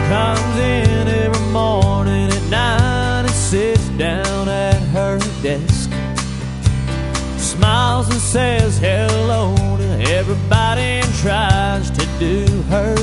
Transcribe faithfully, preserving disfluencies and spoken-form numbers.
comes in every morning at nine and sits down at her desk, smiles and says hello to everybody and tries to do her